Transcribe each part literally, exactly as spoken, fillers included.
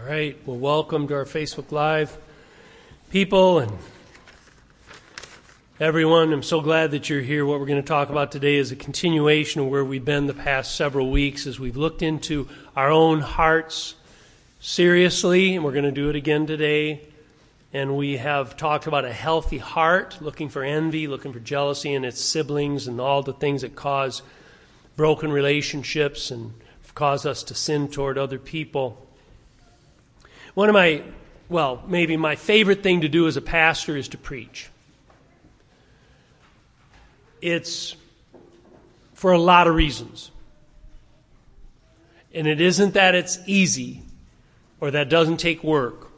right, well, welcome to our Facebook Live people and everyone. I'm so glad that you're here. What we're going to talk about today is a continuation of where we've been the past several weeks as we've looked into our own hearts seriously, and we're going to do it again today. And we have talked about a healthy heart, looking for envy, looking for jealousy and its siblings and all the things that cause broken relationships and cause us to sin toward other people. One of my, well, maybe my favorite thing to do as a pastor is to preach. It's for a lot of reasons. And it isn't that it's easy or that it doesn't take work.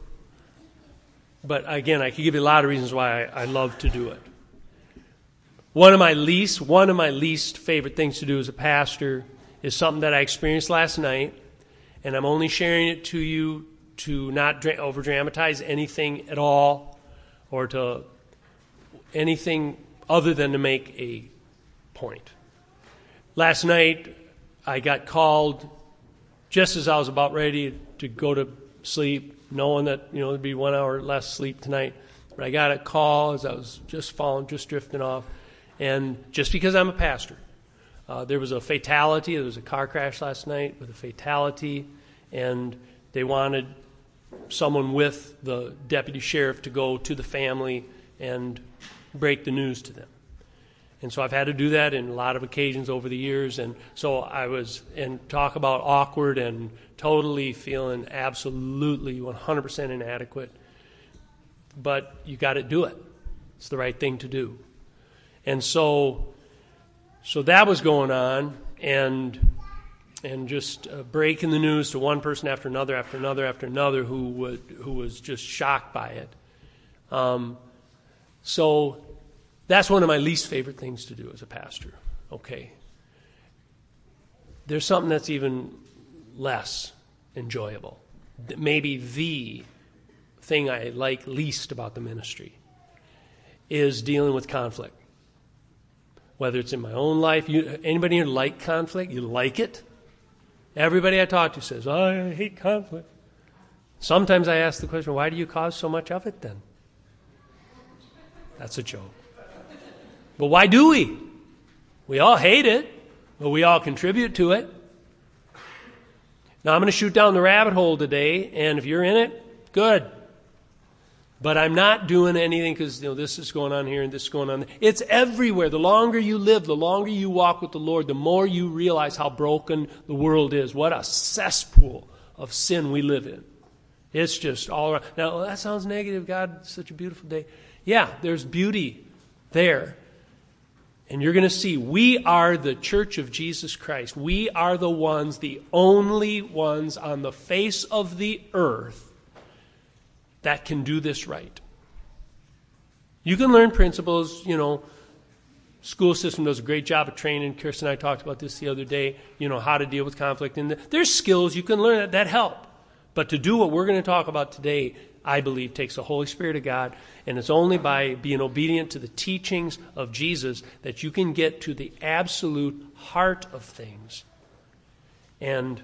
But again, I could give you a lot of reasons why I, I love to do it. One of my least, one of my least favorite things to do as a pastor is something that I experienced last night, and I'm only sharing it to you to not dra- over-dramatize anything at all, or to anything other than to make a point. Last night, I got called just as I was about ready to go to sleep, knowing that, you know, there'd be one hour less sleep tonight. But I got a call as I was just falling, just drifting off. And just because I'm a pastor, uh, there was a fatality. There was a car crash last night with a fatality, and they wanted someone with the deputy sheriff to go to the family and break the news to them. And so I've had to do that in a lot of occasions over the years. And so I was, and talk about awkward and totally feeling absolutely one hundred percent inadequate. But you got to do it. It's the right thing to do. And so, so that was going on, and and just uh, breaking the news to one person after another, after another, after another, who would who was just shocked by it. Um, so that's one of my least favorite things to do as a pastor. Okay. There's something that's even less enjoyable. Maybe the thing I like least about the ministry is dealing with conflict. Whether it's in my own life, you, anybody here like conflict? You like it? Everybody I talk to says, oh, I hate conflict. Sometimes I ask the question, why do you cause so much of it then? That's a joke. But why do we? We all hate it, but we all contribute to it. Now, I'm going to shoot down the rabbit hole today, and if you're in it, good. But I'm not doing anything because, you know, this is going on here and this is going on there. It's everywhere. The longer you live, the longer you walk with the Lord, the more you realize how broken the world is. What a cesspool of sin we live in. It's just all around. Now, that sounds negative. God, it's such a beautiful day. Yeah, there's beauty there. And you're going to see, we are the church of Jesus Christ. We are the ones, the only ones on the face of the earth that can do this right. You can learn principles, you know, school system does a great job of training. Kirsten and I talked about this the other day, you know, how to deal with conflict. And there's skills you can learn that, that help. But to do what we're going to talk about today, I believe, takes the Holy Spirit of God, and it's only by being obedient to the teachings of Jesus that you can get to the absolute heart of things and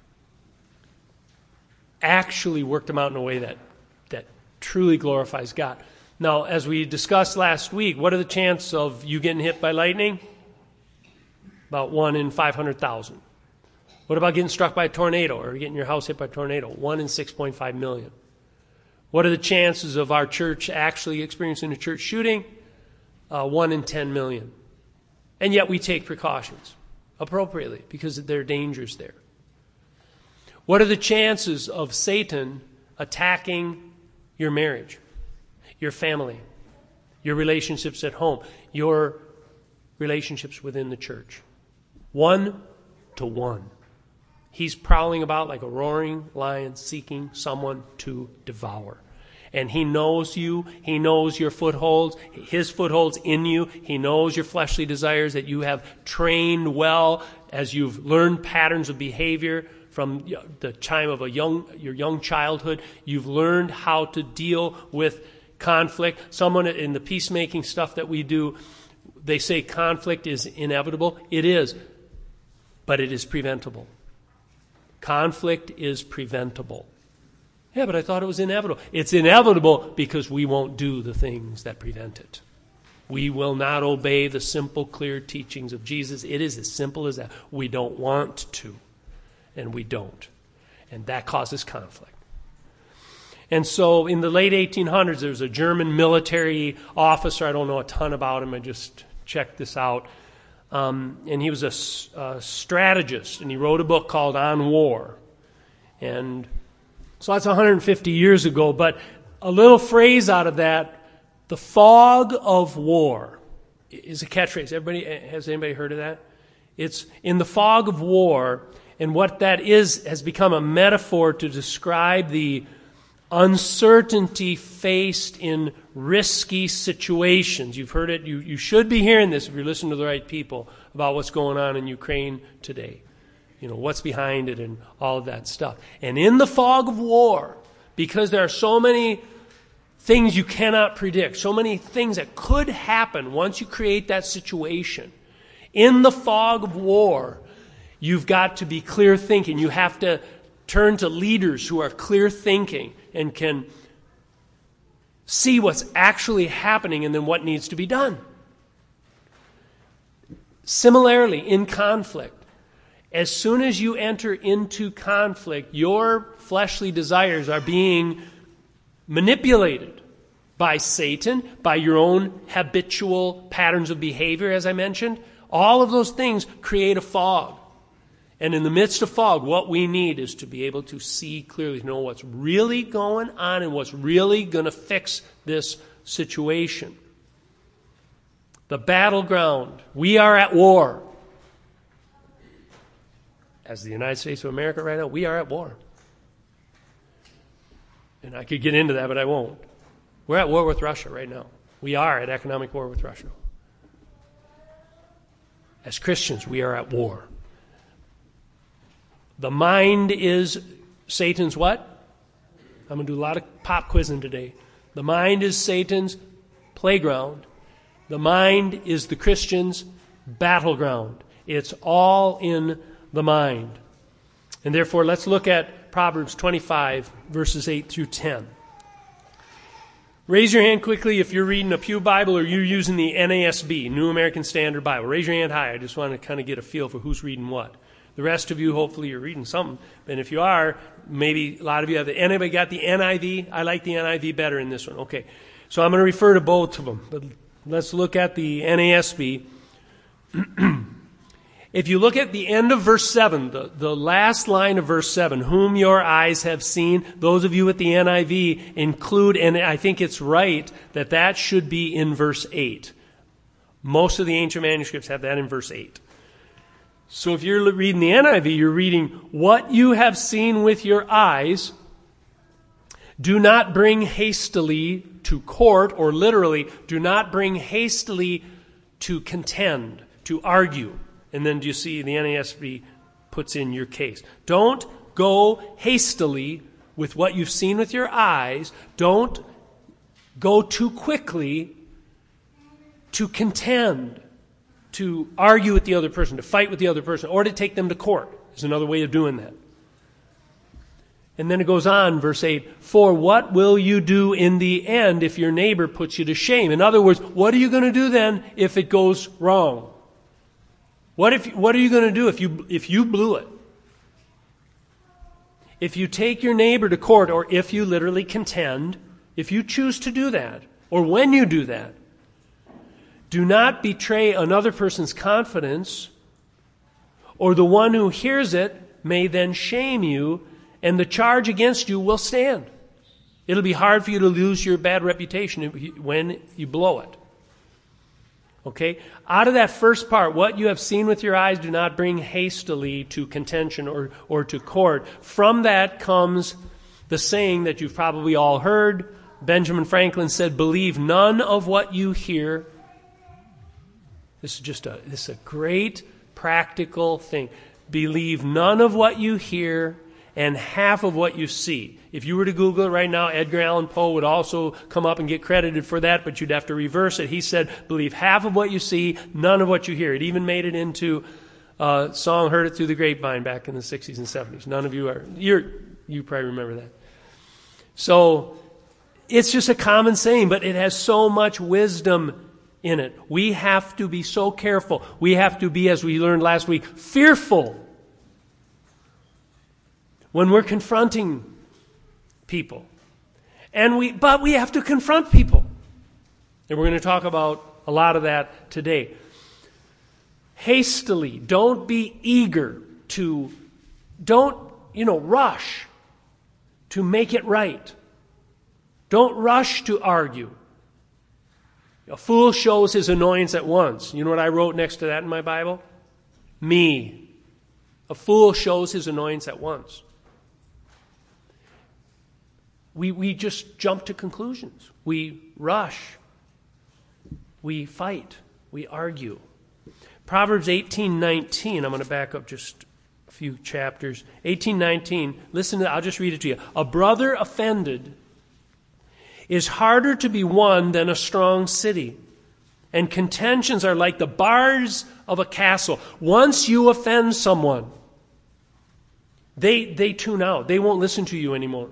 actually work them out in a way that that truly glorifies God. Now, as we discussed last week, what are the chances of you getting hit by lightning? About one in five hundred thousand. What about getting struck by a tornado or getting your house hit by a tornado? one in six point five million. What are the chances of our church actually experiencing a church shooting? Uh, one in ten million. And yet we take precautions appropriately because there are dangers there. What are the chances of Satan attacking your marriage, your family, your relationships at home, your relationships within the church? One to one. He's prowling about like a roaring lion seeking someone to devour. And he knows you. He knows your footholds, his footholds in you. He knows your fleshly desires that you have trained well as you've learned patterns of behavior from the time of a young, your young childhood. You've learned how to deal with conflict. Someone in the peacemaking stuff that we do, they say conflict is inevitable. It is, but it is preventable. Conflict is preventable. Yeah, but I thought it was inevitable. It's inevitable because we won't do the things that prevent it. We will not obey the simple, clear teachings of Jesus. It is as simple as that. We don't want to, and we don't. And that causes conflict. And so in the late eighteen hundreds, there was a German military officer. I don't know a ton about him. I just checked this out. Um, and he was a, a strategist, and he wrote a book called On War. And so that's one hundred fifty years ago. But a little phrase out of that, the fog of war, is a catchphrase. Everybody, has anybody heard of that? It's in the fog of war, and what that is has become a metaphor to describe the uncertainty faced in risky situations. You've heard it. You, you should be hearing this if you're listening to the right people about what's going on in Ukraine today. You know, what's behind it and all of that stuff. And in the fog of war, because there are so many things you cannot predict, so many things that could happen once you create that situation, in the fog of war, you've got to be clear thinking. You have to turn to leaders who are clear thinking and can see what's actually happening and then what needs to be done. Similarly, in conflict, as soon as you enter into conflict, your fleshly desires are being manipulated by Satan, by your own habitual patterns of behavior, as I mentioned. All of those things create a fog. And in the midst of fog, what we need is to be able to see clearly, to know what's really going on and what's really going to fix this situation. The battleground. We are at war. As the United States of America right now, we are at war. And I could get into that, but I won't. We're at war with Russia right now. We are at economic war with Russia. As Christians, we are at war. The mind is Satan's what? I'm going to do a lot of pop quizzing today. The mind is Satan's playground. The mind is the Christian's battleground. It's all in the mind. And therefore, let's look at Proverbs twenty-five, verses eight through ten. Raise your hand quickly if you're reading a Pew Bible or you're using the N A S B, New American Standard Bible. Raise your hand high. I just want to kind of get a feel for who's reading what. The rest of you, hopefully, you're reading something. And if you are, maybe a lot of you have the, anybody got the N I V? I like the N I V better in this one. Okay. So I'm going to refer to both of them. But let's look at the N A S B. If you look at the end of verse seven, the, the last line of verse seven, whom your eyes have seen, those of you with the N I V include, and I think it's right that that should be in verse eight. Most of the ancient manuscripts have that in verse eight. So if you're reading the N I V, you're reading, what you have seen with your eyes, do not bring hastily to court, or literally, do not bring hastily to contend, to argue. And then do you see the N A S B puts in your case. Don't go hastily with what you've seen with your eyes. Don't go too quickly to contend, to argue with the other person, to fight with the other person, or to take them to court is another way of doing that. And then it goes on, verse eight, for what will you do in the end if your neighbor puts you to shame? In other words, what are you going to do then if it goes wrong? What if? What are you going to do if you if you blew it? If you take your neighbor to court, or if you literally contend, if you choose to do that, or when you do that, do not betray another person's confidence, or the one who hears it may then shame you, and the charge against you will stand. It'll be hard for you to lose your bad reputation when you blow it. Okay? Out of that first part, what you have seen with your eyes, do not bring hastily to contention or, or to court. From that comes the saying that you've probably all heard. Benjamin Franklin said, believe none of what you hear. This is just a, this is a great practical thing. Believe none of what you hear and half of what you see. If you were to Google it right now, Edgar Allan Poe would also come up and get credited for that, but you'd have to reverse it. He said, believe half of what you see, none of what you hear. It even made it into a song, Heard It Through the Grapevine, back in the sixties and seventies. None of you are, you're, you probably remember that. So it's just a common saying, but it has so much wisdom in it. We have to be so careful. We have to be, as we learned last week, fearful when we're confronting people. And we, but we have to confront people. And we're going to talk about a lot of that today. Hastily, don't be eager to, don't, you know, rush to make it right. Don't rush to argue. A fool shows his annoyance at once. You know what I wrote next to that in my Bible? Me. A fool shows his annoyance at once. We, we just jump to conclusions. We rush. We fight. We argue. Proverbs eighteen nineteen, I'm going to back up just a few chapters. eighteen nineteen, listen to, I'll just read it to you. A brother offended is harder to be won than a strong city, and contentions are like the bars of a castle. Once you offend someone, they, they tune out. They won't listen to you anymore.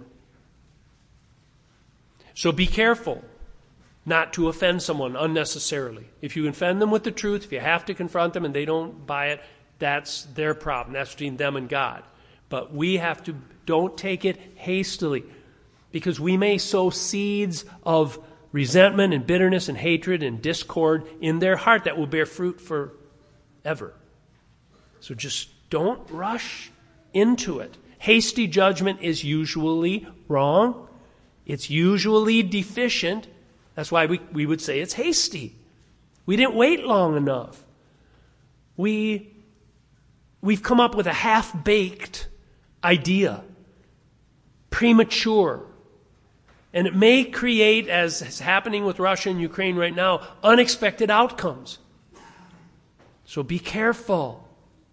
So be careful not to offend someone unnecessarily. If you offend them with the truth, if you have to confront them and they don't buy it, that's their problem. That's between them and God. But we have to, don't take it hastily, because we may sow seeds of resentment and bitterness and hatred and discord in their heart that will bear fruit forever. So just don't rush into it. Hasty judgment is usually wrong. It's usually deficient. That's why we, we would say it's hasty. We didn't wait long enough. We, we've come up with a half-baked idea, premature. And it may create, as is happening with Russia and Ukraine right now, unexpected outcomes. So be careful.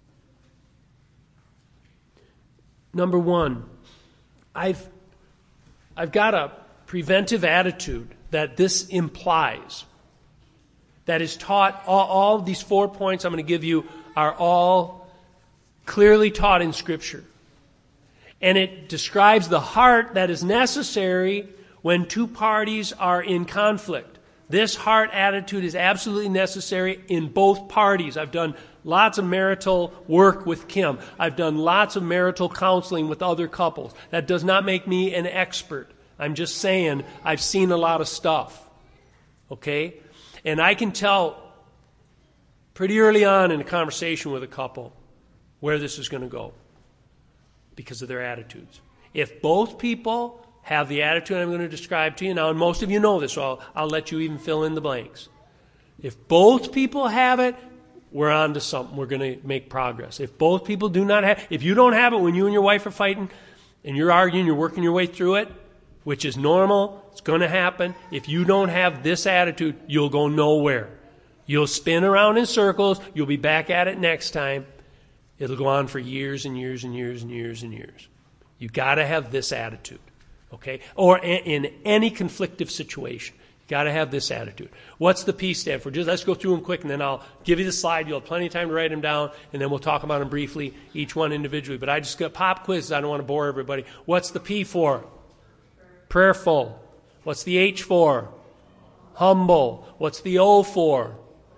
Number one, I've, I've got a preventive attitude that this implies, that is taught, all, all these four points I'm going to give you are all clearly taught in Scripture. And it describes the heart that is necessary when two parties are in conflict. This heart attitude is absolutely necessary in both parties. I've done lots of marital work with Kim. I've done lots of marital counseling with other couples. That does not make me an expert. I'm just saying I've seen a lot of stuff. Okay? And I can tell pretty early on in a conversation with a couple where this is going to go because of their attitudes. If both people have the attitude I'm going to describe to you now, and most of you know this, so I'll, I'll let you even fill in the blanks. If both people have it, we're on to something. We're going to make progress. If both people do not have, if you don't have it when you and your wife are fighting and you're arguing, you're working your way through it, which is normal, it's going to happen. If you don't have this attitude, you'll go nowhere. You'll spin around in circles. You'll be back at it next time. It'll go on for years and years and years and years and years. You've got to have this attitude, okay? Or in any conflictive situation, you've got to have this attitude. What's the P stand for? Just let's go through them quick, and then I'll give you the slide. You'll have plenty of time to write them down, and then we'll talk about them briefly, each one individually. But I just got pop quizzes. I don't want to bore everybody. What's the P for? Prayerful. What's the H for? Humble. What's the O for?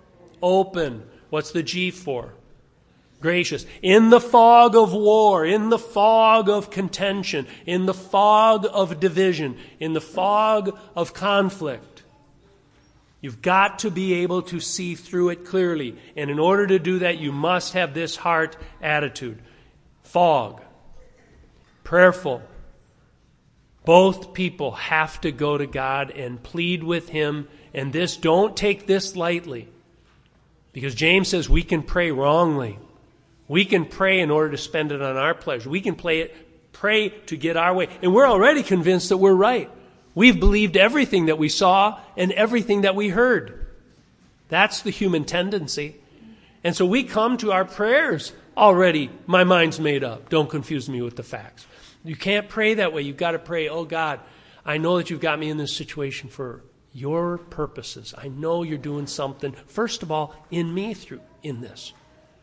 Open. What's the G for? Gracious. In the fog of war, in the fog of contention, in the fog of division, in the fog of conflict, you've got to be able to see through it clearly. And in order to do that, you must have this heart attitude. Fog. Prayerful. Both people have to go to God and plead with Him. And this, don't take this lightly. Because James says we can pray wrongly. We can pray in order to spend it on our pleasure. We can play it, pray to get our way. And we're already convinced that we're right. We've believed everything that we saw and everything that we heard. That's the human tendency. And so we come to our prayers already, my mind's made up. Don't confuse me with the facts. You can't pray that way. You've got to pray, oh God, I know that you've got me in this situation for your purposes. I know you're doing something, first of all, in me through in this.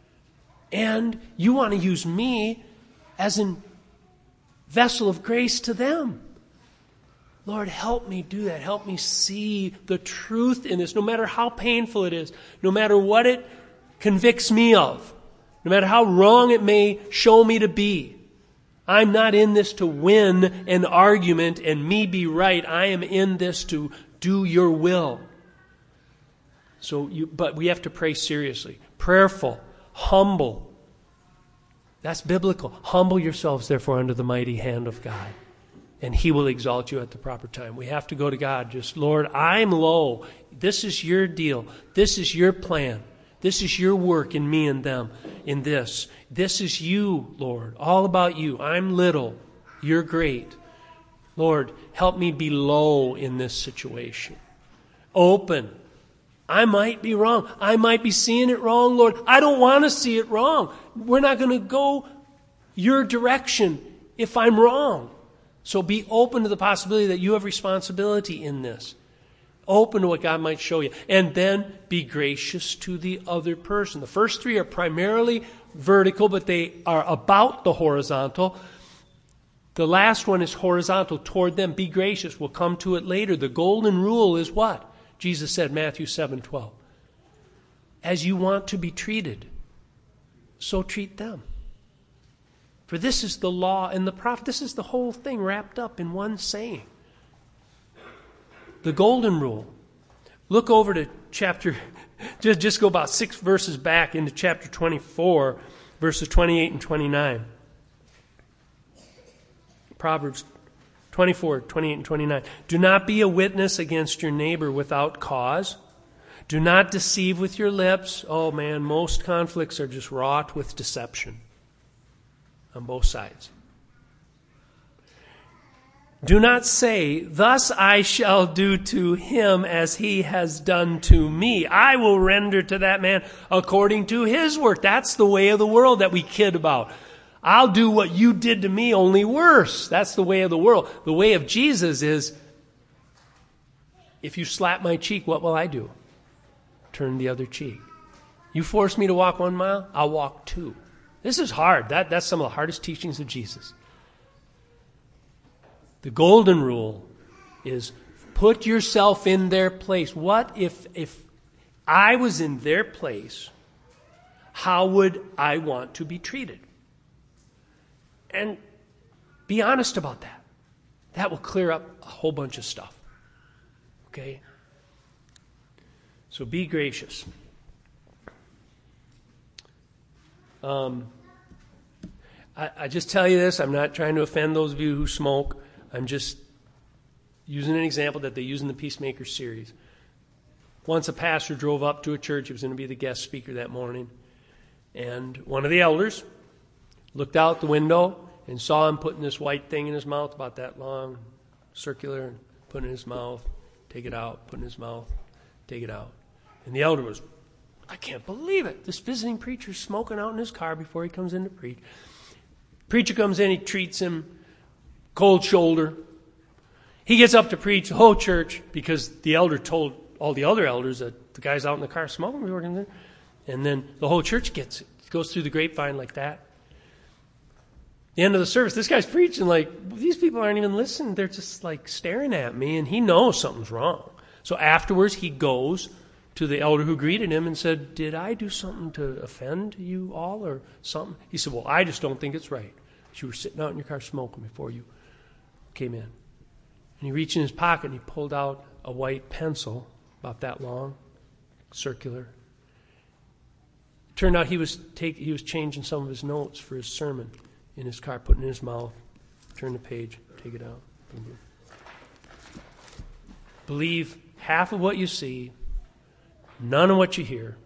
And you want to use me as a vessel of grace to them. Lord, help me do that. Help me see the truth in this, no matter how painful it is, no matter what it convicts me of, no matter how wrong it may show me to be. I'm not in this to win an argument and me be right. I am in this to do your will. So, you, but we have to pray seriously. Prayerful, humble. That's biblical. Humble yourselves, therefore, under the mighty hand of God, and He will exalt you at the proper time. We have to go to God. Just, Lord, I'm low. This is your deal. This is your plan. This is your work in me and them, in this. This is you, Lord, all about you. I'm little. You're great. Lord, help me be low in this situation. Open. I might be wrong. I might be seeing it wrong, Lord. I don't want to see it wrong. We're not going to go your direction if I'm wrong. So be open to the possibility that you have responsibility in this. Open to what God might show you. And then be gracious to the other person. The first three are primarily vertical, but they are about the horizontal. The last one is horizontal toward them. Be gracious. We'll come to it later. The golden rule is what? Jesus said, Matthew seven twelve. As you want to be treated, so treat them. For this is the law and the prophet. This is the whole thing wrapped up in one saying. The golden rule. Look over to chapter, just, just go about six verses back into chapter twenty-four, verses twenty-eight and twenty-nine. Proverbs twenty-four, twenty-eight and twenty-nine. Do not be a witness against your neighbor without cause. Do not deceive with your lips. Oh man, most conflicts are just wrought with deception on both sides. Do not say, thus I shall do to him as he has done to me. I will render to that man according to his work. That's the way of the world that we kid about. I'll do what you did to me, only worse. That's the way of the world. The way of Jesus is, if you slap my cheek, what will I do? Turn the other cheek. You force me to walk one mile, I'll walk two. This is hard. That, that's some of the hardest teachings of Jesus. The golden rule is put yourself in their place. What if, if I was in their place, how would I want to be treated? And be honest about that. That will clear up a whole bunch of stuff. Okay? So be gracious. Um, I, I just tell you this. I'm not trying to offend those of you who smoke. I'm just using an example that they use in the Peacemaker series. Once a pastor drove up to a church. He was going to be the guest speaker that morning. And one of the elders looked out the window and saw him putting this white thing in his mouth, about that long, circular, and put it in his mouth, take it out, put it in his mouth, take it out. And the elder was, I can't believe it. This visiting preacher's smoking out in his car before he comes in to preach. Preacher comes in, he treats him, cold shoulder. He gets up to preach the whole church because the elder told all the other elders that the guy's out in the car smoking before he comes in. And then the whole church gets it. It goes through the grapevine like that. The end of the service, this guy's preaching like, these people aren't even listening. They're just like staring at me, and he knows something's wrong. So afterwards, he goes to the elder who greeted him and said, did I do something to offend you all or something? He said, well, I just don't think it's right. You were sitting out in your car smoking before you came in. And he reached in his pocket and he pulled out a white pencil, about that long, circular. It turned out he was take, he was changing some of his notes for his sermon in his car, putting it in his mouth. Turn the page, take it out. Boom, boom. Believe half of what you see, none of what you hear.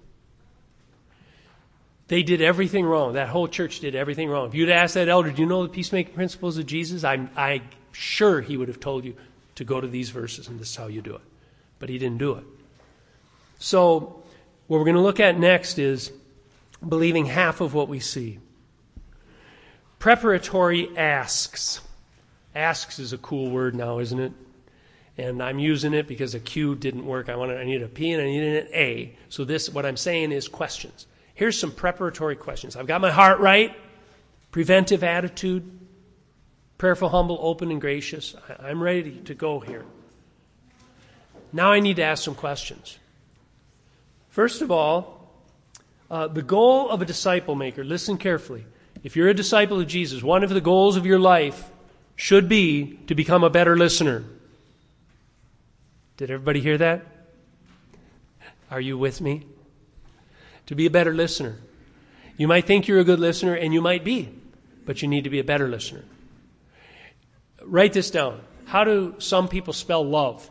They did everything wrong. That whole church did everything wrong. If you'd asked that elder, do you know the peacemaking principles of Jesus? I'm, I'm sure he would have told you to go to these verses and this is how you do it. But he didn't do it. So what we're going to look at next is believing half of what we see. Preparatory asks. Asks is a cool word now, isn't it? And I'm using it because a Q didn't work. I wanted, I needed a P and I needed an A. So this, what I'm saying is questions. Here's some preparatory questions. I've got my heart right. Preventive attitude. Prayerful, humble, open, and gracious. I'm ready to go here. Now I need to ask some questions. First of all, uh, the goal of a disciple maker, listen carefully. If you're a disciple of Jesus, one of the goals of your life should be to become a better listener. Did everybody hear that? Are you with me? To be a better listener. You might think you're a good listener, and you might be, but you need to be a better listener. Write this down. How do some people spell love?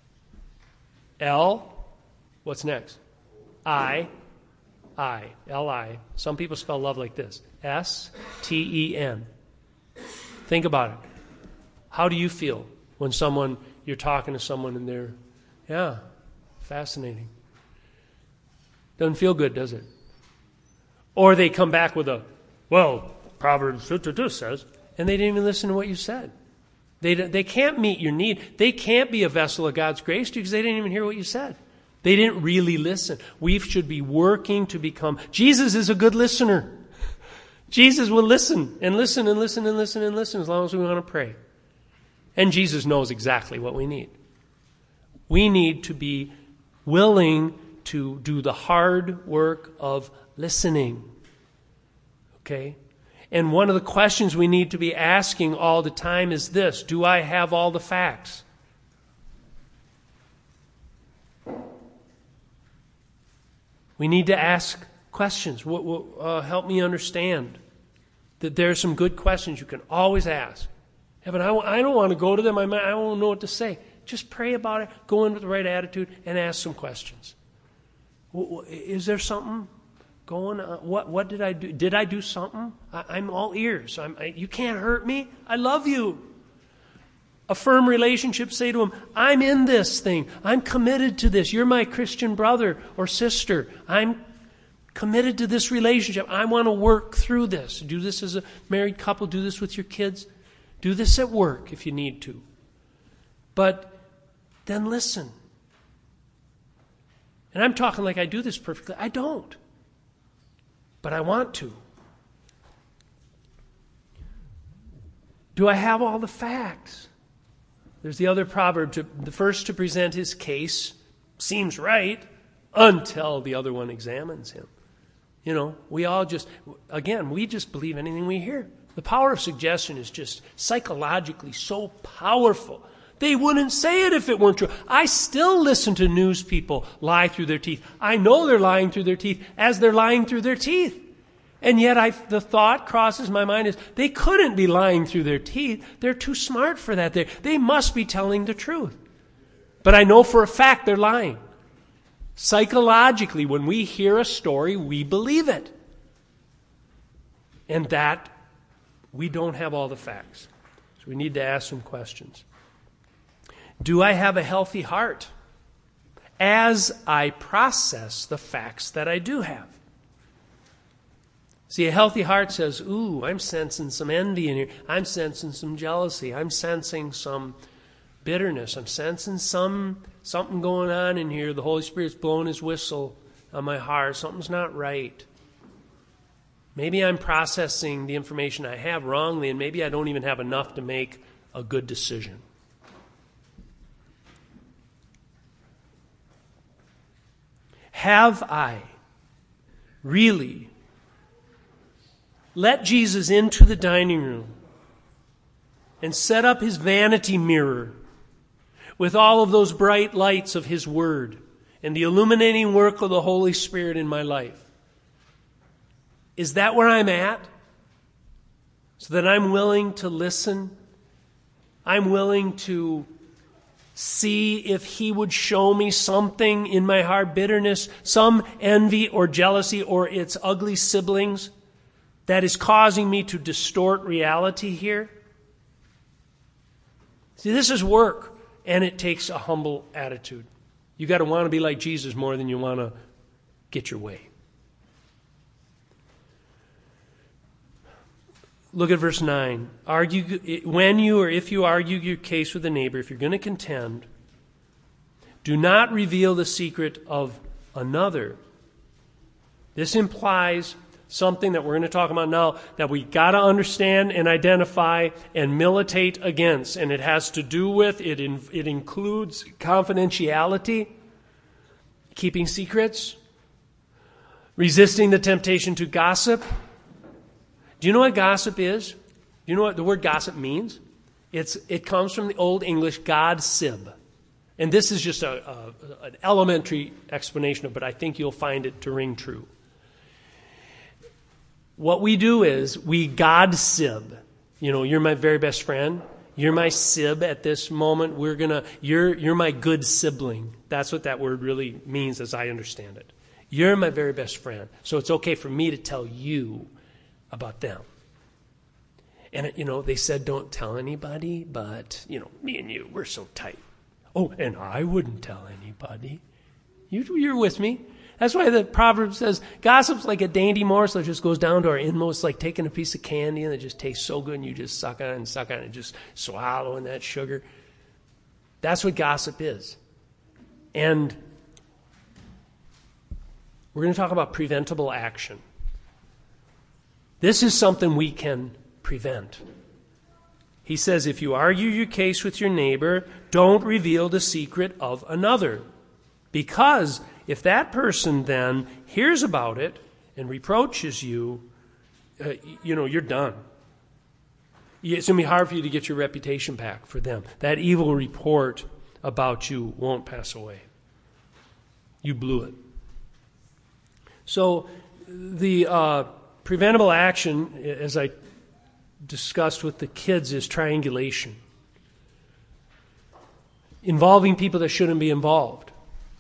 L, what's next? I, I, L I. Some people spell love like this. S T E N. Think about it. How do you feel when someone, you're talking to someone and they're, yeah, fascinating. Doesn't feel good, does it? Or they come back with a, well, Proverbs says, and they didn't even listen to what you said. They, they can't meet your need. They can't be a vessel of God's grace to you because they didn't even hear what you said. They didn't really listen. We should be working to become... Jesus is a good listener. Jesus will listen and listen and listen and listen and listen as long as we want to pray. And Jesus knows exactly what we need. We need to be willing to do the hard work of listening. Okay? And one of the questions we need to be asking all the time is this: do I have all the facts? We need to ask questions. What will uh, help me understand that there are some good questions you can always ask. Yeah, but I, I don't want to go to them. I, might, I don't know what to say. Just pray about it. Go in with the right attitude and ask some questions. Is there something going on? What, what did I do? Did I do something? I, I'm all ears. I'm, I, you can't hurt me. I love you. A firm relationship, say to him, I'm in this thing. I'm committed to this. You're my Christian brother or sister. I'm committed to this relationship. I want to work through this. Do this as a married couple. Do this with your kids. Do this at work if you need to. But then listen. And I'm talking like I do this perfectly. I don't. But I want to. Do I have all the facts? There's the other proverb. To, the first to present his case seems right until the other one examines him. You know, we all just, again, we just believe anything we hear. The power of suggestion is just psychologically so powerful. They wouldn't say it if it weren't true. I still listen to news people lie through their teeth. I know they're lying through their teeth as they're lying through their teeth. And yet I, the thought crosses my mind is they couldn't be lying through their teeth. They're too smart for that. They, they must be telling the truth. But I know for a fact they're lying. Psychologically, when we hear a story, we believe it. And that, we don't have all the facts. So we need to ask some questions. Do I have a healthy heart as I process the facts that I do have? See, a healthy heart says, ooh, I'm sensing some envy in here. I'm sensing some jealousy. I'm sensing some bitterness. I'm sensing some something going on in here. The Holy Spirit's blowing his whistle on my heart. Something's not right. Maybe I'm processing the information I have wrongly, and maybe I don't even have enough to make a good decision. Have I really let Jesus into the dining room and set up his vanity mirror with all of those bright lights of his word and the illuminating work of the Holy Spirit in my life? Is that where I'm at? So that I'm willing to listen? I'm willing to see if he would show me something in my heart, bitterness, some envy or jealousy or its ugly siblings that is causing me to distort reality here? See, this is work, and it takes a humble attitude. You got to want to be like Jesus more than you want to get your way. Look at verse nine. Argue when you or if you argue your case with a neighbor, if you're going to contend, do not reveal the secret of another. This implies something that we're going to talk about now that we got to understand and identify and militate against. And it has to do with, it, in, it includes confidentiality, keeping secrets, resisting the temptation to gossip. Do you know what gossip is? Do you know what the word gossip means? It's, it comes from the Old English God sib. And this is just a, a, an elementary explanation of it, but I think you'll find it to ring true. What we do is we God sib. You know, you're my very best friend. You're my sib at this moment. We're gonna. You're you're my good sibling. That's what that word really means, as I understand it. You're my very best friend, so it's okay for me to tell you about them. And you know, they said don't tell anybody, but you know, me and you, we're so tight. Oh, and I wouldn't tell anybody. You, you're with me. That's why the proverb says, gossip's like a dainty morsel that just goes down to our inmost, like taking a piece of candy and it just tastes so good and you just suck on it and suck on it and just swallowing that sugar. That's what gossip is. And we're going to talk about preventable action. This is something we can prevent. He says, if you argue your case with your neighbor, don't reveal the secret of another. Because if that person then hears about it and reproaches you, uh, you know, you're done. It's going to be hard for you to get your reputation back for them. That evil report about you won't pass away. You blew it. So the uh, preventable action, as I discussed with the kids, is triangulation. Involving people that shouldn't be involved.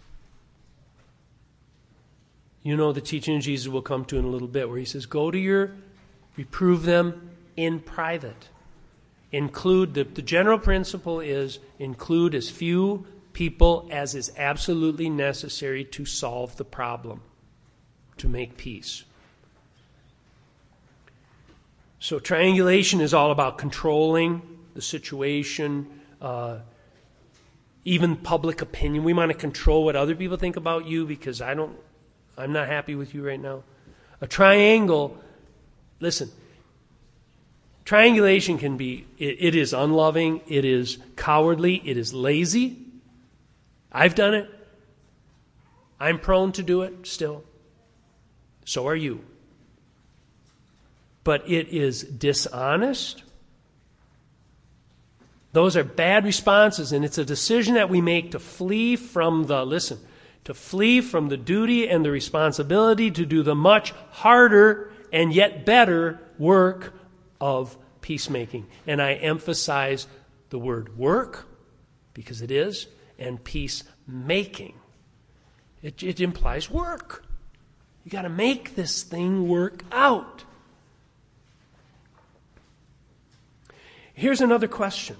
You know the teaching of Jesus we'll come to in a little bit, where he says, go to your, reprove them in private. Include, the, the general principle is include as few people as is absolutely necessary to solve the problem, to make peace. So triangulation is all about controlling the situation, uh, even public opinion. We want to control what other people think about you because I don't, I'm not happy with you right now. A triangle, listen, triangulation can be, it, it is unloving, it is cowardly, it is lazy. I've done it. I'm prone to do it still. So are you. But it is dishonest. Those are bad responses, and it's a decision that we make to flee from the, listen, to flee from the duty and the responsibility to do the much harder and yet better work of peacemaking. And I emphasize the word work, because it is, and peacemaking. It, it implies work. You got to make this thing work out. Here's another question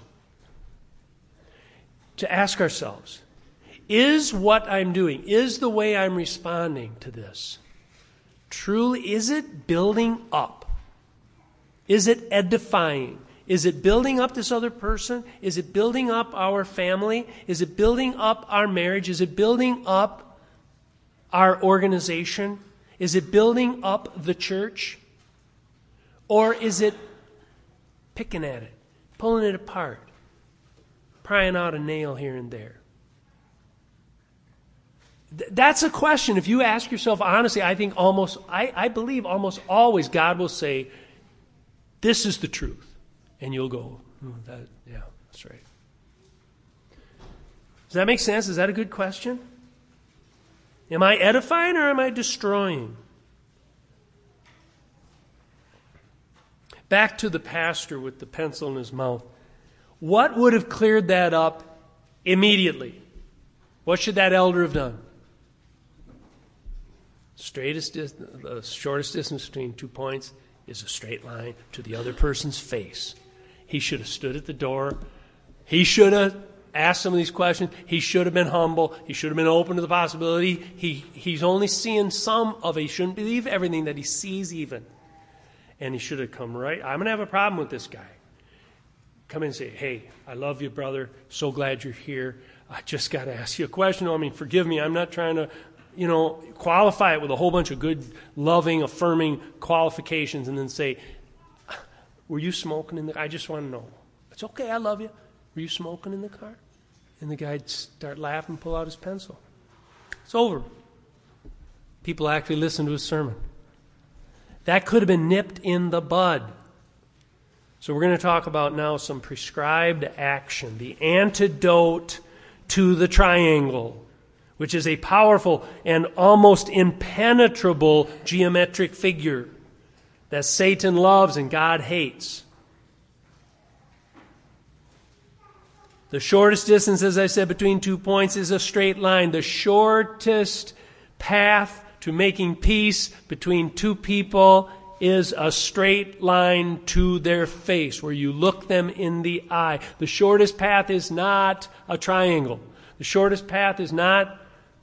to ask ourselves. Is what I'm doing, is the way I'm responding to this, truly, is it building up? Is it edifying? Is it building up this other person? Is it building up our family? Is it building up our marriage? Is it building up our organization? Is it building up the church? Or is it picking at it, pulling it apart, prying out a nail here and there? Th- that's a question. If you ask yourself honestly, I think almost, I, I believe almost always God will say, this is the truth. And you'll go, oh, that, yeah, that's right. Does that make sense? Is that a good question? Am I edifying or am I destroying? Back to the pastor with the pencil in his mouth. What would have cleared that up immediately? What should that elder have done? Straightest, the shortest distance between two points is a straight line to the other person's face. He should have stood at the door. He should have asked some of these questions. He should have been humble. He should have been open to the possibility. He he's only seeing some of it. He shouldn't believe everything that he sees even. And he should have come right. I'm going to have a problem with this guy. Come in and say, hey, I love you, brother. So glad you're here. I just got to ask you a question. I mean, forgive me. I'm not trying to, you know, qualify it with a whole bunch of good, loving, affirming qualifications and then say, were you smoking in the car? I just want to know. It's okay, I love you. Were you smoking in the car? And the guy'd start laughing, pull out his pencil. It's over. People actually listen to his sermon. That could have been nipped in the bud. So we're going to talk about now some prescribed action, the antidote to the triangle, which is a powerful and almost impenetrable geometric figure that Satan loves and God hates. The shortest distance, as I said, between two points is a straight line. The shortest path to making peace between two people is a straight line to their face, where you look them in the eye. The shortest path is not a triangle. The shortest path is not,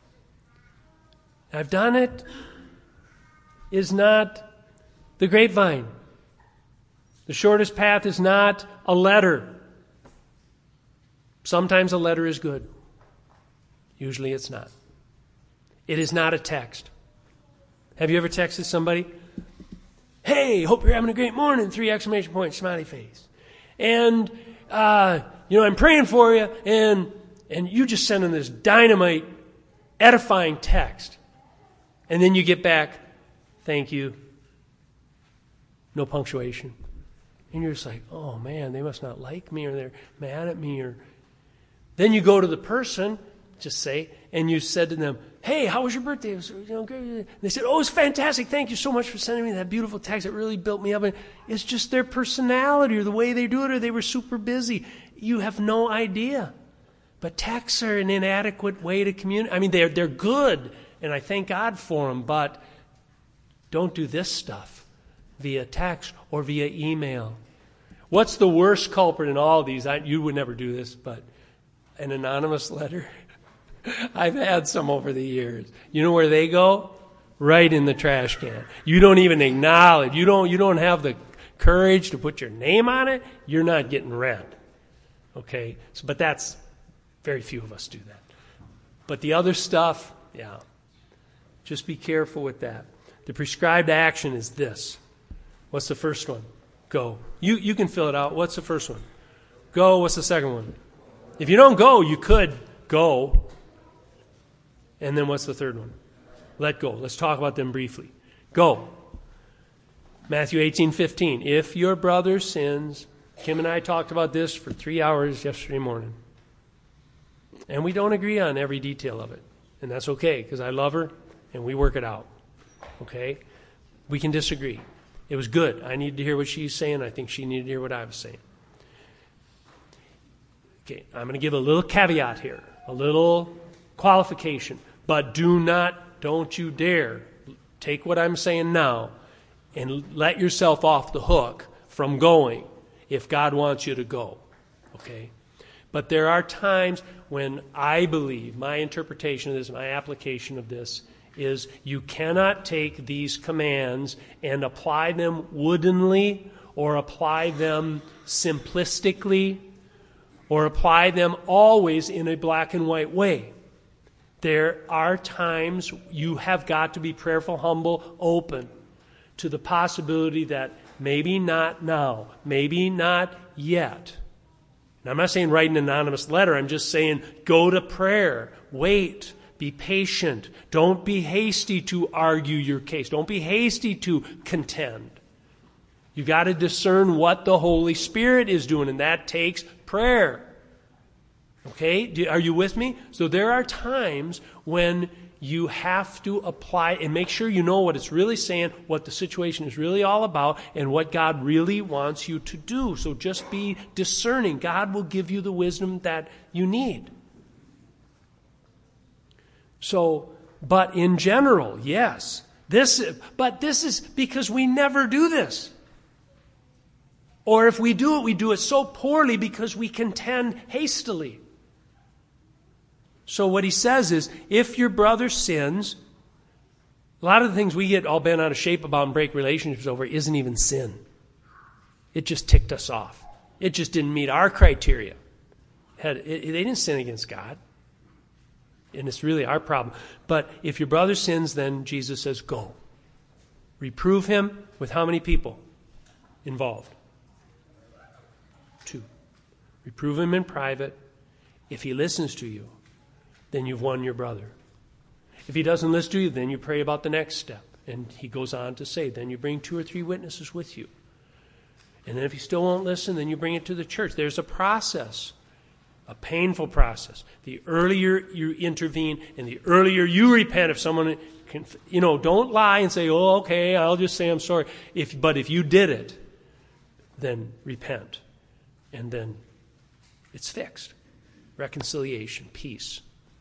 I've done it, is not the grapevine. The shortest path is not a letter. Sometimes a letter is good. Usually it's not. It is not a text. Have you ever texted somebody? Hey, hope you're having a great morning. Three exclamation points, smiley face. And, uh, you know, I'm praying for you. And, and you just send them this dynamite, edifying text. And then you get back, thank you. No punctuation. And you're just like, oh man, they must not like me, or they're mad at me. Or then you go to the person, just say, and you said to them, hey, how was your birthday? It was, you know, great. And they said, oh, it's fantastic. Thank you so much for sending me that beautiful text. It really built me up. And it's just their personality or the way they do it, or they were super busy. You have no idea. But texts are an inadequate way to communicate. I mean, they're, they're good, and I thank God for them, but don't do this stuff via text or via email. What's the worst culprit in all of these? I, you would never do this, but an anonymous letter. I've had some over the years. You know where they go? Right in the trash can. You don't even acknowledge. You don't, you don't have the courage to put your name on it. You're not getting read. Okay? So, but that's, very few of us do that. But the other stuff, yeah. Just be careful with that. The prescribed action is this. What's the first one? Go. You, you can fill it out. What's the first one? Go. What's the second one? If you don't go, you could go. And then what's the third one? Let go. Let's talk about them briefly. Go. Matthew eighteen fifteen. If your brother sins, Kim and I talked about this for three hours yesterday morning. And we don't agree on every detail of it. And that's okay, because I love her and we work it out. Okay? We can disagree. It was good. I needed to hear what she's saying. I think she needed to hear what I was saying. Okay, I'm going to give a little caveat here, a little qualification. But do not, don't you dare take what I'm saying now and let yourself off the hook from going if God wants you to go. Okay? But there are times when I believe, my interpretation of this, my application of this, is you cannot take these commands and apply them woodenly or apply them simplistically or apply them always in a black and white way. There are times you have got to be prayerful, humble, open to the possibility that maybe not now, maybe not yet. And I'm not saying write an anonymous letter. I'm just saying go to prayer, wait, be patient. Don't be hasty to argue your case. Don't be hasty to contend. You got to discern what the Holy Spirit is doing, and that takes prayer. Okay? Do, are you with me? So there are times when you have to apply and make sure you know what it's really saying, what the situation is really all about, and what God really wants you to do. So just be discerning. God will give you the wisdom that you need. So, but in general, yes. This, but this is because we never do this. Or if we do it, we do it so poorly because we contend hastily. So what he says is, if your brother sins, a lot of the things we get all bent out of shape about and break relationships over isn't even sin. It just ticked us off. It just didn't meet our criteria. Had, it, they didn't sin against God. and it's really our problem. But if your brother sins, then Jesus says, go. Reprove him with how many people involved? Two. Reprove him in private. If he listens to you, then you've won your brother. If he doesn't listen to you, then you pray about the next step. And he goes on to say, then you bring two or three witnesses with you. And then if he still won't listen, then you bring it to the church. There's a process, a painful process. The earlier you intervene and the earlier you repent, if someone can, you know, don't lie and say, oh, okay, I'll just say I'm sorry. If, but if you did it, then repent. And then it's fixed. Reconciliation, peace.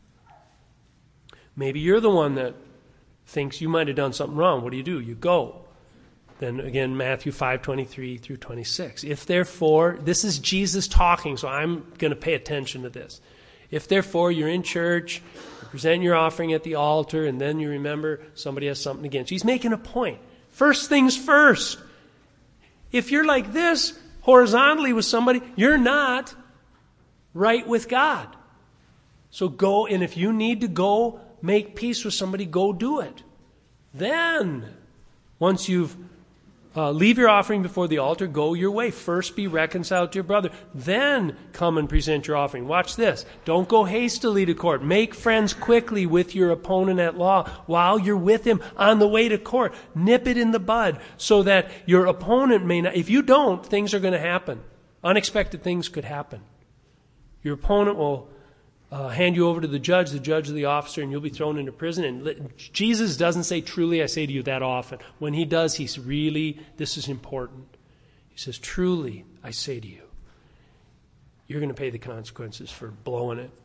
Maybe you're the one that thinks you might have done something wrong. What do you do? You go. Then again, Matthew five twenty-three through twenty-six. If therefore, this is Jesus talking, so I'm going to pay attention to this. If therefore you're in church, you present your offering at the altar, and then you remember somebody has something against you. He's making a point. First things first. If you're like this horizontally with somebody, you're not right with God. So go, and if you need to go make peace with somebody, go do it. Then, once you've uh, leave your offering before the altar, go your way. First be reconciled to your brother. Then come and present your offering. Watch this. Don't go hastily to court. Make friends quickly with your opponent at law while you're with him on the way to court. Nip it in the bud so that your opponent may not. If you don't, things are going to happen. Unexpected things could happen. Your opponent will Uh, hand you over to the judge, the judge or the officer, and you'll be thrown into prison. And li- Jesus doesn't say, truly, I say to you, that often. When he does, he's really, this is important. He says, truly, I say to you, you're going to pay the consequences for blowing it.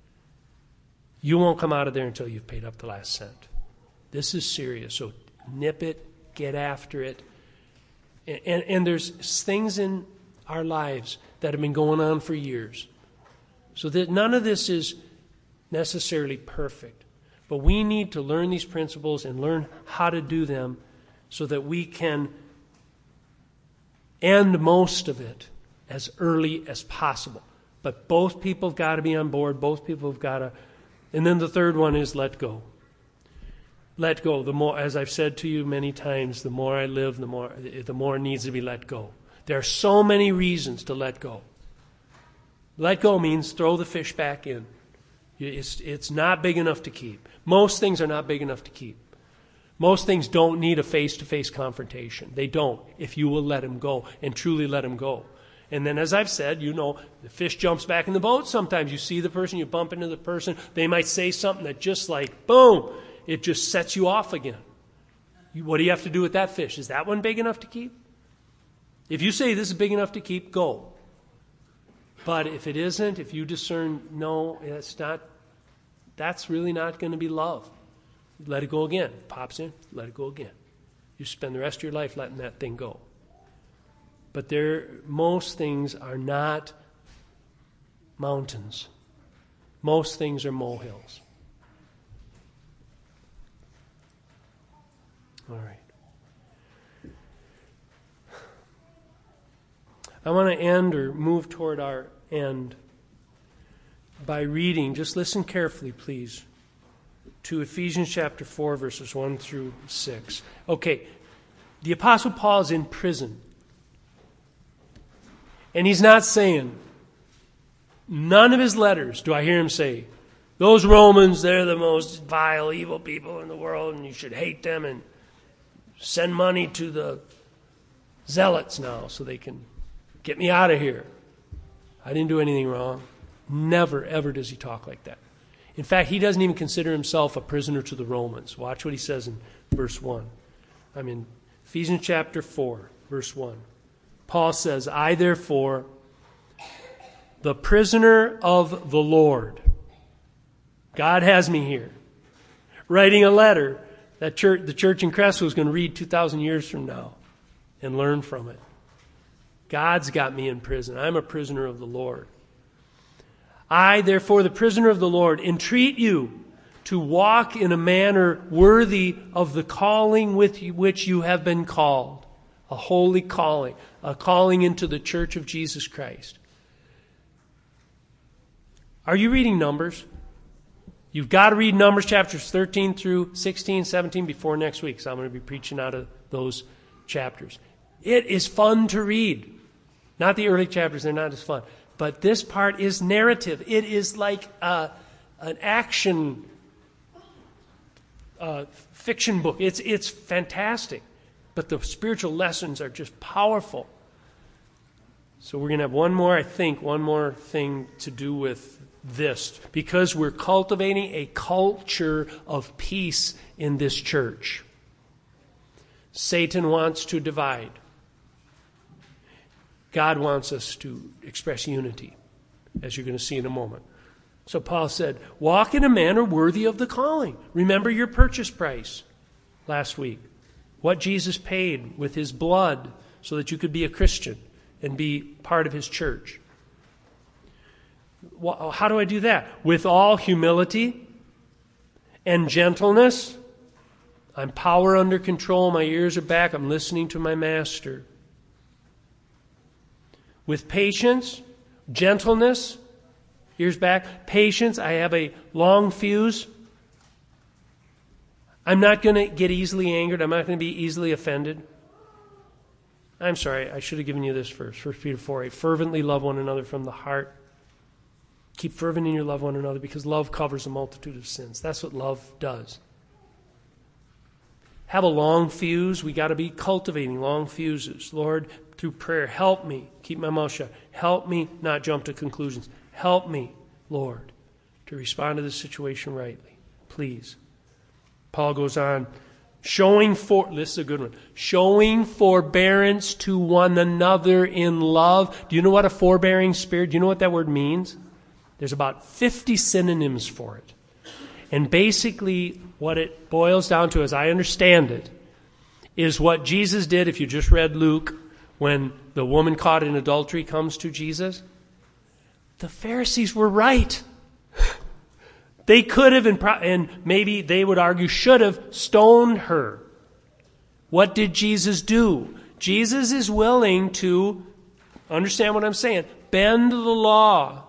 You won't come out of there until you've paid up the last cent. This is serious. So nip it, get after it. And, and, and there's things in our lives that have been going on for years. So that none of this is necessarily perfect. But we need to learn these principles and learn how to do them so that we can end most of it as early as possible. But both people have got to be on board. Both people have got to. And then the third one is let go. Let go. The more, as I've said to you many times, the more I live, the more the more it needs to be let go. There are so many reasons to let go. Let go means throw the fish back in. It's, it's not big enough to keep. Most things are not big enough to keep. Most things don't need a face-to-face confrontation. They don't, if you will let them go and truly let them go. And then, as I've said, you know, the fish jumps back in the boat. Sometimes you see the person, you bump into the person. They might say something that just like, boom, it just sets you off again. You, what do you have to do with that fish? Is that one big enough to keep? If you say this is big enough to keep, go. But if it isn't, if you discern, no, it's not, that's really not going to be love. Let it go again. Pops in, let it go again. You spend the rest of your life letting that thing go. But there, most things are not mountains. Most things are molehills. All right. I want to end or move toward our end by reading, just listen carefully, please, to Ephesians chapter four, verses one through six. Okay, the Apostle Paul is in prison. And he's not saying, none of his letters do I hear him say, those Romans, they're the most vile, evil people in the world, and you should hate them and send money to the zealots now so they can get me out of here. I didn't do anything wrong. Never, ever does he talk like that. In fact, he doesn't even consider himself a prisoner to the Romans. Watch what he says in verse one. I'm in Ephesians chapter four, verse one. Paul says, I therefore, the prisoner of the Lord. God has me here. Writing a letter that church, the church in Creswell is going to read two thousand years from now and learn from it. God's got me in prison. I'm a prisoner of the Lord. I, therefore, the prisoner of the Lord, entreat you to walk in a manner worthy of the calling with which you have been called. A holy calling. A calling into the church of Jesus Christ. Are you reading Numbers? You've got to read Numbers chapters thirteen through sixteen, seventeen before next week. So I'm going to be preaching out of those chapters. It is fun to read. Not the early chapters, they're not as fun. But this part is narrative. It is like a, an action uh, fiction book. It's, it's fantastic. But the spiritual lessons are just powerful. So we're going to have one more, I think, one more thing to do with this. Because we're cultivating a culture of peace in this church. Satan wants to divide. God wants us to express unity, as you're going to see in a moment. So Paul said, walk in a manner worthy of the calling. Remember your purchase price last week. What Jesus paid with his blood so that you could be a Christian and be part of his church. How do I do that? With all humility and gentleness. I'm power under control. My ears are back. I'm listening to my master. With patience, gentleness, ears back, patience. I have a long fuse. I'm not going to get easily angered. I'm not going to be easily offended. I'm sorry, I should have given you this first. First Peter four eight. Fervently love one another from the heart. Keep fervent in your love one another because love covers a multitude of sins. That's what love does. Have a long fuse. We got to be cultivating long fuses. Lord, through prayer, help me. Keep my mouth shut. Help me not jump to conclusions. Help me, Lord, to respond to this situation rightly. Please. Paul goes on, showing for, this is a good one, showing forbearance to one another in love. Do you know what a forbearing spirit, do you know what that word means? There's about fifty synonyms for it. And basically what it boils down to, as I understand it, is what Jesus did, if you just read Luke, when the woman caught in adultery comes to Jesus. The Pharisees were right. They could have, and, pro- and maybe they would argue should have, stoned her. What did Jesus do? Jesus is willing to, understand what I'm saying, bend the law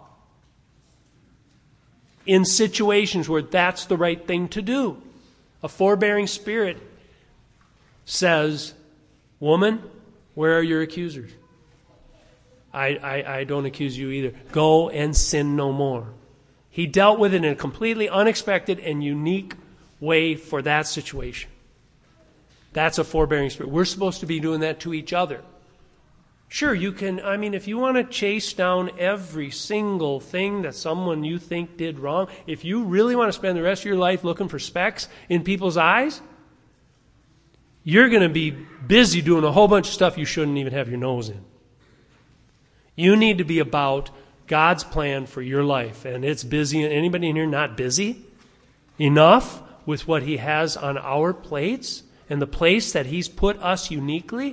in situations where that's the right thing to do. A forbearing spirit says, woman, where are your accusers? I, I, I don't accuse you either. Go and sin no more. He dealt with it in a completely unexpected and unique way for that situation. That's a forbearing spirit. We're supposed to be doing that to each other. Sure, you can, I mean, if you want to chase down every single thing that someone you think did wrong, if you really want to spend the rest of your life looking for specks in people's eyes, you're going to be busy doing a whole bunch of stuff you shouldn't even have your nose in. You need to be about God's plan for your life. And it's busy. Anybody in here not busy enough with what he has on our plates and the place that he's put us uniquely?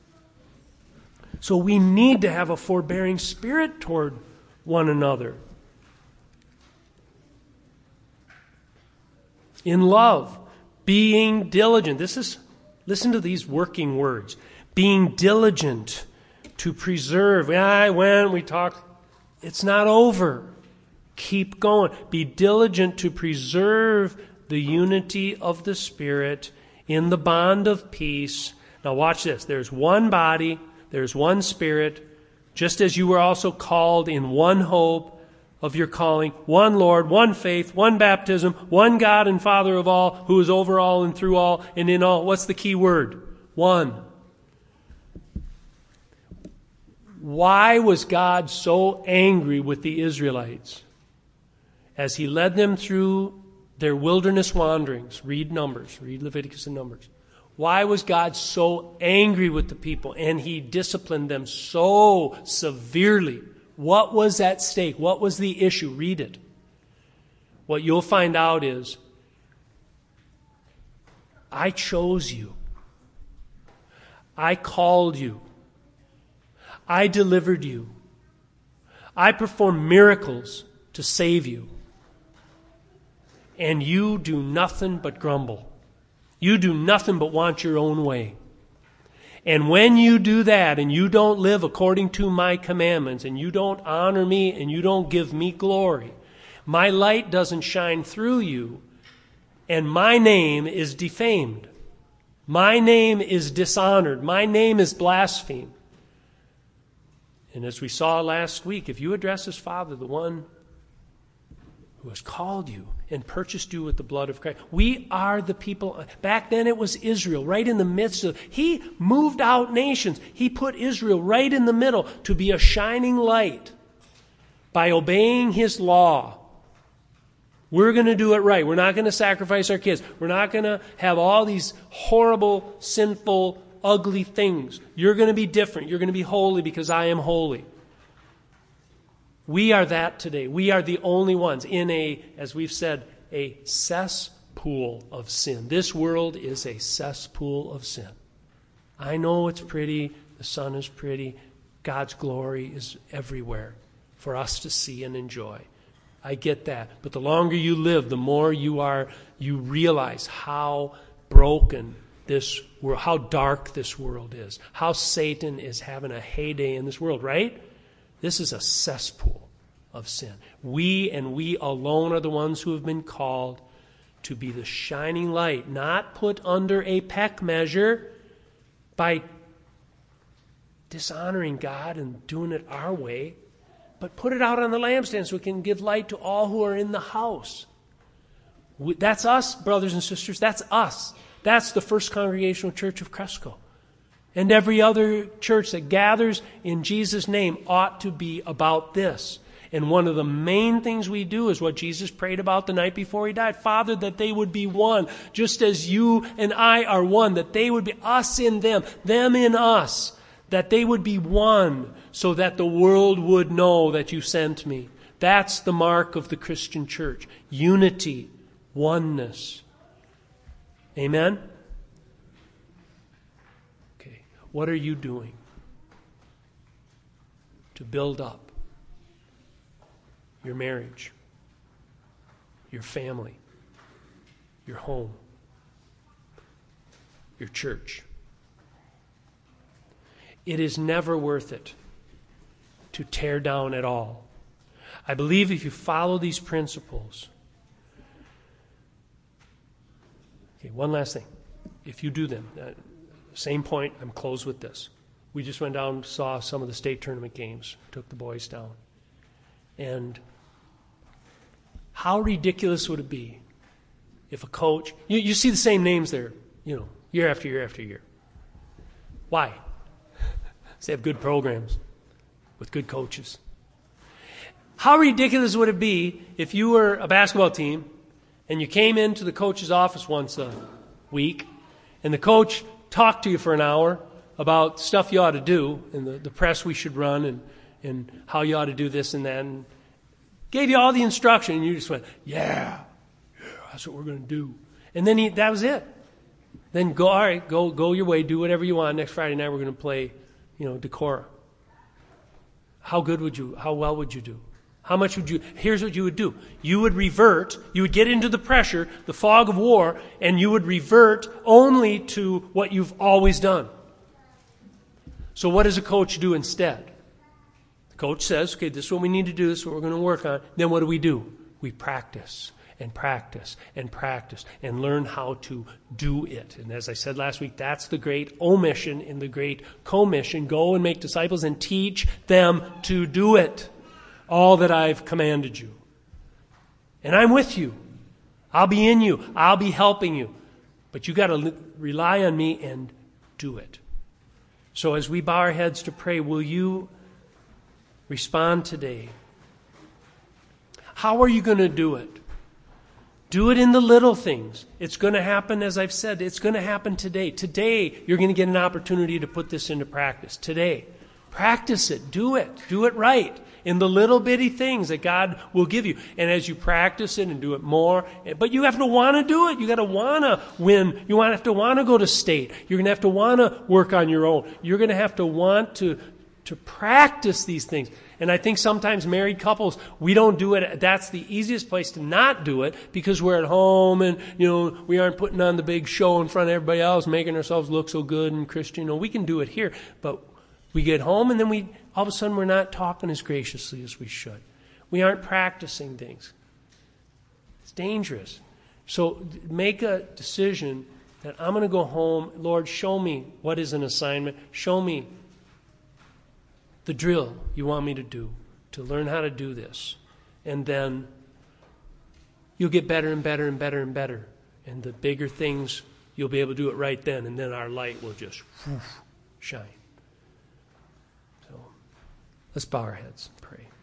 So we need to have a forbearing spirit toward one another. In love, being diligent. This is, listen to these working words. Being diligent to preserve. I when we talk, it's not over. Keep going. Be diligent to preserve the unity of the Spirit in the bond of peace. Now watch this. There's one body, there's one Spirit, just as you were also called in one hope of your calling, one Lord, one faith, one baptism, one God and Father of all, who is over all and through all and in all. What's the key word? One. Why was God so angry with the Israelites as he led them through their wilderness wanderings? Read Numbers, read Leviticus and Numbers. Why was God so angry with the people and he disciplined them so severely? What was at stake? What was the issue? Read it. What you'll find out is, I chose you. I called you. I delivered you. I performed miracles to save you. And you do nothing but grumble. You do nothing but want your own way. And when you do that and you don't live according to my commandments and you don't honor me and you don't give me glory, My light doesn't shine through you, and my name is defamed. My name is dishonored. My name is blasphemed. And as we saw last week, if you address as Father, the one who has called you and purchased you with the blood of Christ. We are the people. Back then it was Israel, right in the midst of. He moved out nations. He put Israel right in the middle to be a shining light by obeying his law. We're going to do it right. We're not going to sacrifice our kids. We're not going to have all these horrible, sinful, ugly things. You're going to be different. You're going to be holy because I am holy. We are that today. We are the only ones in a, as we've said, a cesspool of sin. This world is a cesspool of sin. I know it's pretty. The sun is pretty. God's glory is everywhere for us to see and enjoy. I get that. But the longer you live, the more you are, you realize how broken this world, how dark this world is, how Satan is having a heyday in this world, right? This is a cesspool of sin. We and we alone are the ones who have been called to be the shining light, not put under a peck measure by dishonoring God and doing it our way, but put it out on the lampstand so we can give light to all who are in the house. That's us, brothers and sisters. That's us. That's the First Congregational Church of Cresco. And every other church that gathers in Jesus' name ought to be about this. And one of the main things we do is what Jesus prayed about the night before he died. Father, that they would be one, just as you and I are one, that they would be us in them, them in us, that they would be one so that the world would know that you sent me. That's the mark of the Christian church. Unity, oneness. Amen? What are you doing to build up your marriage, your family, your home, your church? It is never worth it to tear down at all. I believe if you follow these principles. Okay, one last thing. If you do them, uh, same point, I'm closed with this. We just went down and saw some of the state tournament games, took the boys down. And how ridiculous would it be if a coach, you, you see the same names there, you know, year after year after year. Why? They have good programs with good coaches. How ridiculous would it be if you were a basketball team and you came into the coach's office once a week and the coach talked to you for an hour about stuff you ought to do and the, the press we should run and, and how you ought to do this and that, and gave you all the instruction, and you just went, yeah, yeah, that's what we're going to do. And then he, that was it. Then go, all right, go go your way, do whatever you want. Next Friday night we're going to play, you know, Decorah. How good would you, how well would you do? How much would you, here's what you would do. You would revert, you would get into the pressure, the fog of war, and you would revert only to what you've always done. So what does a coach do instead? The coach says, okay, this is what we need to do, this is what we're going to work on. Then what do we do? We practice and practice and practice and learn how to do it. And as I said last week, that's the great omission in the great commission. Go and make disciples and teach them to do it. All that I've commanded you. And I'm with you. I'll be in you. I'll be helping you. But you got to rely on me and do it. So as we bow our heads to pray, will you respond today? How are you going to do it? Do it in the little things. It's going to happen, as I've said, it's going to happen today. Today, you're going to get an opportunity to put this into practice. Today. Practice it. Do it. Do it right. In the little bitty things that God will give you. And as you practice it and do it more, but you have to want to do it. You got to want to win. You have to want to go to state. You're going to have to want to work on your own. You're going to have to want to, to practice these things. And I think sometimes married couples, we don't do it. That's the easiest place to not do it because we're at home and, you know, we aren't putting on the big show in front of everybody else, making ourselves look so good and Christian. You know, we can do it here, but we get home and then we, all of a sudden we're not talking as graciously as we should. We aren't practicing things. It's dangerous. So make a decision that I'm going to go home. Lord, show me what is an assignment. Show me the drill you want me to do, to learn how to do this. And then you'll get better and better and better and better. And the bigger things, you'll be able to do it right then. And then our light will just whoosh, shine. So let's bow our heads and pray.